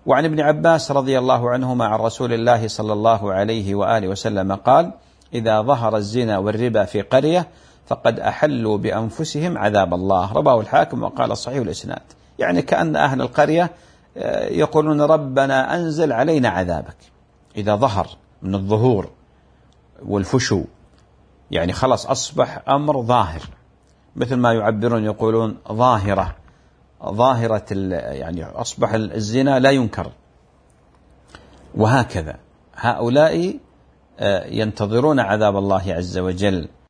وعن ابن عباس رضي الله عنهما عن رسول الله صلى الله عليه وآله وسلم قال: إذا ظهر الزنا والربا في قرية فقد أحلوا بأنفسهم عذاب الله. رواه الحاكم وقال صحيح الإسناد. يعني كأن أهل القرية يقولون: ربنا أنزل علينا عذابك. إذا ظهر من الظهور والفشو، يعني خلاص أصبح أمر ظاهر، مثل ما يعبرون يقولون ظاهرة، يعني أصبح الزنا لا ينكر. وهكذا هؤلاء ينتظرون عذاب الله عز وجل.